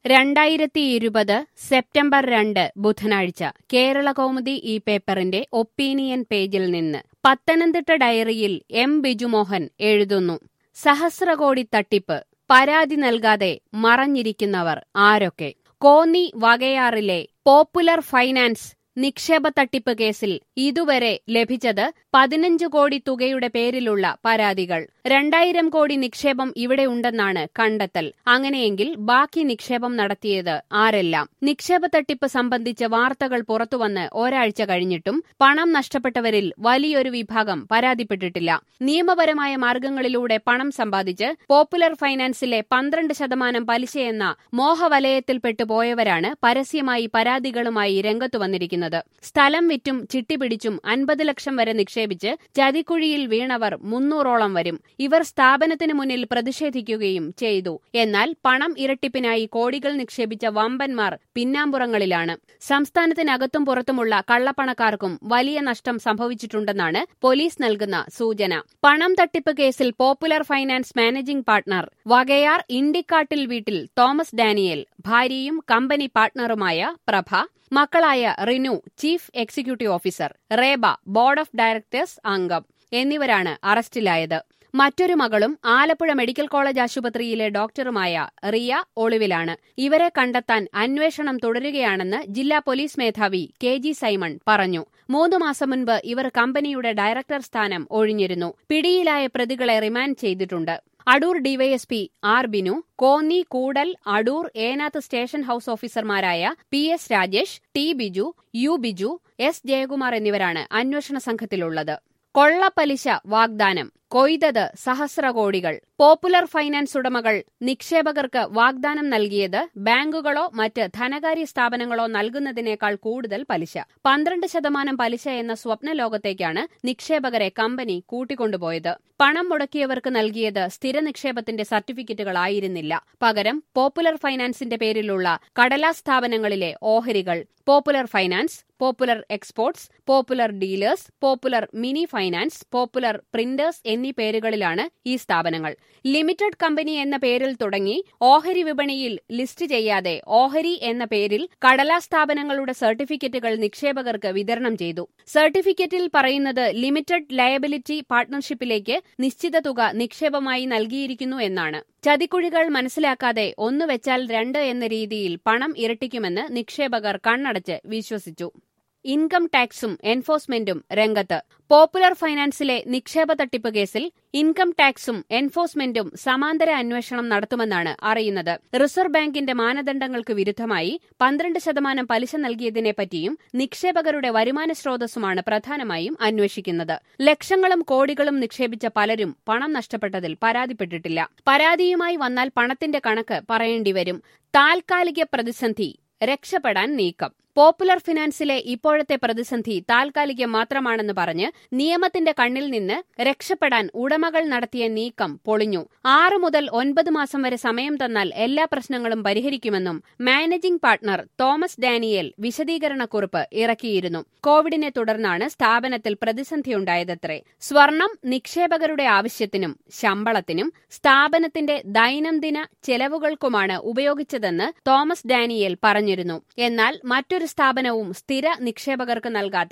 2020 September 2 ബുധനാഴ്ച കേരളകൗമുദി ഈ പേപ്പറിന്റെ ഒപ്പീനിയൻ പേജിൽ നിന്ന് പത്തനംതിട്ട ഡയറിയിൽ എം ബിജുമോഹൻ എഴുതുന്നു. സഹസ്രകോടി തട്ടിപ്പ്, പരാതി നൽകാതെ മറഞ്ഞിരിക്കുന്നവർ ആരൊക്കെ? കോന്നി വകയാറിലെ പോപ്പുലർ ഫൈനാൻസ് നിക്ഷേപ തട്ടിപ്പ് കേസിൽ ഇതുവരെ ലഭിച്ചത് 15 കോടി തുകയുടെ പേരിലുള്ള പരാതികൾ. 2000 കോടി നിക്ഷേപം ഇവിടെ ഉണ്ടെന്നാണ് കണ്ടെത്തൽ. അങ്ങനെയെങ്കിൽ ബാക്കി നിക്ഷേപം നടത്തിയത് ആരെല്ലാം? നിക്ഷേപ തട്ടിപ്പ് സംബന്ധിച്ച് വാർത്തകൾ പുറത്തുവന്ന് ഒരാഴ്ച കഴിഞ്ഞിട്ടും പണം നഷ്ടപ്പെട്ടവരിൽ വലിയൊരു വിഭാഗം പരാതിപ്പെട്ടിട്ടില്ല. നിയമപരമായ മാർഗങ്ങളിലൂടെ പണം സമ്പാദിച്ച് പോപ്പുലർ ഫൈനാൻസിലെ 12% പലിശയെന്ന മോഹവലയത്തിൽപ്പെട്ടു പോയവരാണ് പരസ്യമായി പരാതികളുമായി രംഗത്തുവന്നിരിക്കുന്നത്. സ്ഥലം വിറ്റും ചിട്ടിപിടിച്ചും 50 ലക്ഷം വരെ നിക്ഷേപിച്ച് ചതിക്കുഴിയിൽ വീണവർ 300ഓളം വരും. ഇവർ സ്ഥാപനത്തിന് മുന്നിൽ പ്രതിഷേധിക്കുകയും ചെയ്തു. എന്നാൽ പണം ഇരട്ടിപ്പിനായി കോടികൾ നിക്ഷേപിച്ച വമ്പന്മാർ പിന്നാമ്പുറങ്ങളിലാണ്. സംസ്ഥാനത്തിനകത്തും പുറത്തുമുള്ള കള്ളപ്പണക്കാർക്കും വലിയ നഷ്ടം സംഭവിച്ചിട്ടുണ്ടെന്നാണ് പോലീസ് നൽകുന്ന സൂചന. പണം തട്ടിപ്പ് കേസിൽ popular finance managing partner Vakayar ഇണ്ടിക്കാട്ടിൽ വീട്ടിൽ തോമസ് ഡാനിയേൽ, ഭാര്യയും കമ്പനി പാർട്ണറുമായ പ്രഭ, മക്കളായ Rinu chief executive officer, Reba board of directors അംഗം എന്നിവരാണ് അറസ്റ്റിലായത്. മറ്റൊരു മകളും ആലപ്പുഴ മെഡിക്കൽ കോളേജ് ആശുപത്രിയിലെ ഡോക്ടറുമായ റിയ ഒളിവിലാണ്. ഇവരെ കണ്ടെത്താൻ അന്വേഷണം തുടരുകയാണെന്ന് ജില്ലാ പോലീസ് മേധാവി KG സൈമൺ പറഞ്ഞു. 3 മാസം മുൻപ് ഇവർ കമ്പനിയുടെ ഡയറക്ടർ സ്ഥാനം ഒഴിഞ്ഞിരുന്നു. പിടിയിലായ പ്രതികളെ റിമാൻഡ് ചെയ്തിട്ടുണ്ട്. Adoor DYSP R Binu, Konni, Koodal, Adoor, Enathu station house ഓഫീസർമാരായ PS Rajesh, T Biju, U Biju, S Jayakumar എന്നിവരാണ് അന്വേഷണ സംഘത്തിലുള്ളത്. കൊള്ളപ്പലിശ വാഗ്ദാനം, കൊയ്തത് സഹസ്രകോടികൾ. പോപ്പുലർ ഫൈനാൻസ് ഉടമകൾ നിക്ഷേപകർക്ക് വാഗ്ദാനം നൽകിയത് ബാങ്കുകളോ മറ്റ് ധനകാര്യ സ്ഥാപനങ്ങളോ നൽകുന്നതിനേക്കാൾ കൂടുതൽ പലിശ. 12% പലിശ എന്ന സ്വപ്ന ലോകത്തേക്കാണ് നിക്ഷേപകരെ കമ്പനി കൂട്ടിക്കൊണ്ടുപോയത്. പണം മുടക്കിയവർക്ക് നൽകിയത് സ്ഥിര നിക്ഷേപത്തിന്റെ സർട്ടിഫിക്കറ്റുകളായിരുന്നില്ല. പകരം പോപ്പുലർ ഫൈനാൻസിന്റെ പേരിലുള്ള കടലാസ് സ്ഥാപനങ്ങളിലെ ഓഹരികൾ. Popular finance, popular exports, popular dealers, popular mini finance, popular printers എന്നീ പേരുകളിലാണ് ഈ സ്ഥാപനങ്ങൾ. ലിമിറ്റഡ് കമ്പനി എന്ന പേരിൽ തുടങ്ങി ഓഹരി വിപണിയിൽ ലിസ്റ്റ് ചെയ്യാതെ ഓഹരി എന്ന പേരിൽ കടലാസ് സ്ഥാപനങ്ങളുടെ സർട്ടിഫിക്കറ്റുകൾ നിക്ഷേപകർക്ക് വിതരണം ചെയ്തു. സർട്ടിഫിക്കറ്റിൽ പറയുന്നത് ലിമിറ്റഡ് ലയബിലിറ്റി പാർട്ണർഷിപ്പിലേക്ക് നിശ്ചിത തുക നിക്ഷേപമായി നൽകിയിരിക്കുന്നു എന്നാണ്. ചതിക്കുഴികൾ മനസ്സിലാക്കാതെ 1 വെച്ചാൽ 2 എന്ന രീതിയിൽ പണം ഇരട്ടിക്കുമെന്ന് നിക്ഷേപകർ കണ്ണടച്ച് വിശ്വസിച്ചു. ഇൻകം ടാക്സും എൻഫോഴ്സ്മെന്റും രംഗത്ത്. പോപ്പുലർ ഫൈനാൻസിലെ നിക്ഷേപ തട്ടിപ്പ് കേസിൽ ഇൻകം ടാക്സും എൻഫോഴ്സ്മെന്റും സമാന്തര അന്വേഷണം നടത്തുമെന്നാണ് അറിയുന്നത്. റിസർവ് ബാങ്കിന്റെ മാനദണ്ഡങ്ങൾക്ക് വിരുദ്ധമായി 12% പലിശ നൽകിയതിനെപ്പറ്റിയും നിക്ഷേപകരുടെ വരുമാന സ്രോതസ്സുമാണ് പ്രധാനമായും അന്വേഷിക്കുന്നത്. ലക്ഷങ്ങളും കോടികളും നിക്ഷേപിച്ച പലരും പണം നഷ്ടപ്പെട്ടതിൽ പരാതിപ്പെട്ടിട്ടില്ല. പരാതിയുമായി വന്നാൽ പണത്തിന്റെ കണക്ക് പറയേണ്ടിവരും. താൽക്കാലിക പ്രതിസന്ധി, രക്ഷപ്പെടാൻ നീക്കം. പോപ്പുലർ ഫിനാൻസിലെ ഇപ്പോഴത്തെ പ്രതിസന്ധി താൽക്കാലികം മാത്രമാണെന്ന് പറഞ്ഞ് നിയമത്തിന്റെ കണ്ണിൽ നിന്ന് രക്ഷപ്പെടാൻ ഉടമകൾ നടത്തിയ നീക്കം പൊളിഞ്ഞു. 6 മുതൽ 9 മാസം വരെ സമയം തന്നാൽ എല്ലാ പ്രശ്നങ്ങളും പരിഹരിക്കുമെന്നും മാനേജിംഗ് പാർട്ണർ തോമസ് ഡാനിയേൽ വിശദീകരണക്കുറിപ്പ് ഇറക്കിയിരുന്നു. കോവിഡിനെ തുടർന്നാണ് സ്ഥാപനത്തിൽ പ്രതിസന്ധിയുണ്ടായതത്രേ. സ്വർണം നിക്ഷേപകരുടെ ആവശ്യത്തിനും ശമ്പളത്തിനും സ്ഥാപനത്തിന്റെ ദൈനംദിന ചെലവുകൾക്കുമാണ് ഉപയോഗിച്ചതെന്ന് തോമസ് ഡാനിയേൽ പറഞ്ഞിരുന്നു. എന്നാൽ മറ്റൊരു സ്ഥാപനവും സ്ഥിര നിക്ഷേപകർക്ക് നൽകാത്ത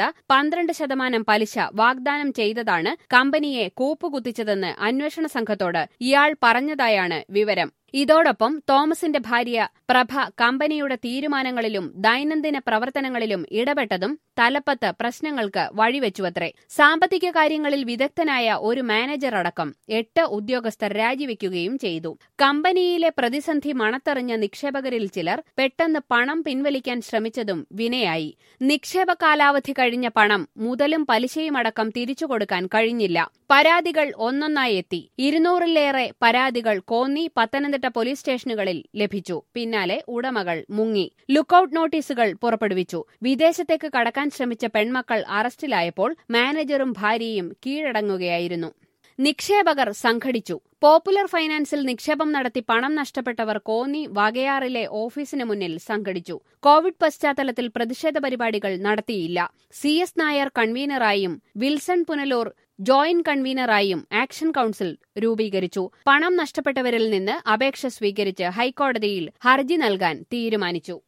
12% പലിശ വാഗ്ദാനം ചെയ്തതാണ് കമ്പനിയെ കൂപ്പുകുത്തിച്ചതെന്ന് അന്വേഷണ സംഘത്തോട് ഇയാൾ പറഞ്ഞതായാണ് വിവരം. ഇതോടൊപ്പം തോമസിന്റെ ഭാര്യ പ്രഭ കമ്പനിയുടെ തീരുമാനങ്ങളിലും ദൈനംദിന പ്രവർത്തനങ്ങളിലും ഇടപെട്ടതും തലപ്പത്ത് പ്രശ്നങ്ങൾക്ക് വഴിവെച്ചുവത്രേ. സാമ്പത്തിക കാര്യങ്ങളിൽ വിദഗ്ധനായ ഒരു മാനേജർ അടക്കം 8 ഉദ്യോഗസ്ഥർ രാജിവെക്കുകയും ചെയ്തു. കമ്പനിയിലെ പ്രതിസന്ധി മണത്തറിഞ്ഞ നിക്ഷേപകരിൽ ചിലർ പെട്ടെന്ന് പണം പിൻവലിക്കാൻ ശ്രമിച്ചതും വിനയായി. നിക്ഷേപ കാലാവധി കഴിഞ്ഞ പണം മുതലും പലിശയുമടക്കം തിരിച്ചുകൊടുക്കാൻ കഴിഞ്ഞില്ല. പരാതികൾ ഒന്നൊന്നായി എത്തി. 200-ലേറെ പരാതികൾ കോന്നി, പത്തനംതിട്ട പോലീസ് സ്റ്റേഷനുകളിൽ ലഭിച്ചു. പിന്നാലെ ഉടമകൾ മുങ്ങി. ലുക്കൌട്ട് നോട്ടീസുകൾ പുറപ്പെടുവിച്ചു. വിദേശത്തേക്ക് കടക്കാൻ ശ്രമിച്ച പെൺമക്കൾ അറസ്റ്റിലായപ്പോൾ മാനേജറും ഭാര്യയും കീഴടങ്ങുകയായിരുന്നു. നിക്ഷേപകർ സംഘടിച്ചു. പോപ്പുലർ ഫൈനാൻസിൽ നിക്ഷേപം നടത്തി പണം നഷ്ടപ്പെട്ടവർ കോന്നി വാകയാറിലെ ഓഫീസിന് മുന്നിൽ സംഘടിച്ചു. കോവിഡ് പശ്ചാത്തലത്തിൽ പ്രതിഷേധ പരിപാടികൾ നടത്തിയില്ല. CS നായർ കൺവീനറായും വിൽസൺ പുനലൂർ ജോയിന്റ് കൺവീനറായും ആക്ഷൻ കൌൺസിൽ രൂപീകരിച്ചു. പണം നഷ്ടപ്പെട്ടവരിൽ നിന്ന് അപേക്ഷ സ്വീകരിച്ച് ഹൈക്കോടതിയിൽ ഹർജി നൽകാൻ തീരുമാനിച്ചു.